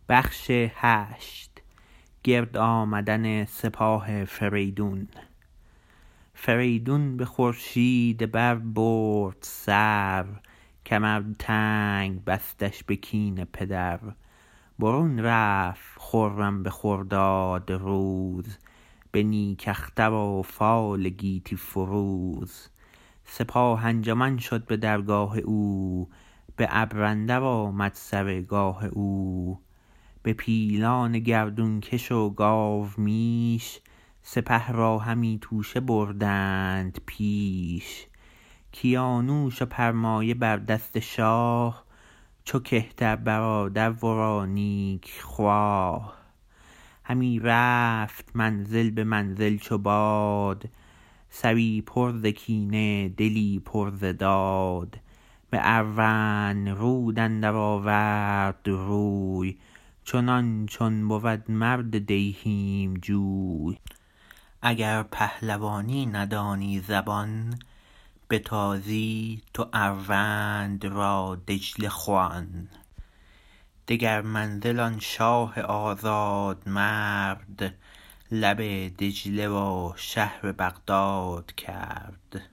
گرد آمدن سپاه فریدون. فریدون به خورشید بر برد سر، کمر تنگ بستش به کین پدر. برون رفت خرم به خرداد روز، به نیک اختر و فال گیتی فروز. سپاه انجمن شد به درگاه او، به ابر اندر آمد سر گاه او. به پیلان گردون کش و گاو میش، سپه را همی توشه بردند پیش. کیانوش و پرمایه بر دست شاه، چو کهتر برادر ورا نیک خواه. همی رفت منزل به منزل چو باد، سری پر ز کینه دلی پر ز داد. به اروند اندر آورد روی، چنان چون بود مرد دیهیم جوی. اگر پهلوانی ندانی زبان، به تازی تو اروند را دجله خوان. دگر منزل آن شاه آزاد مرد، لب دجله و شهر بغداد کرد.